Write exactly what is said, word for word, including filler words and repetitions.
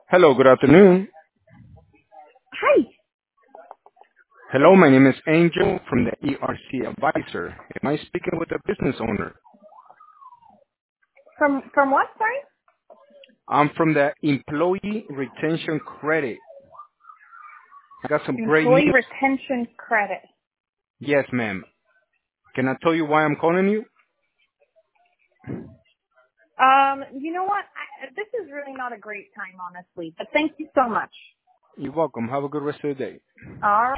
Hello, good afternoon. Hi. Hello, my name is Angel from the E R C Advisor. Am I speaking with a business owner? From from what? Sorry. I'm from the Employee Retention Credit. I got some great Employee news. retention credit. Yes, ma'am. Can I tell you why I'm calling you? Um, you know what? I, this is really not a great time, honestly. But thank you so much. You're welcome. Have a good rest of the day. All right.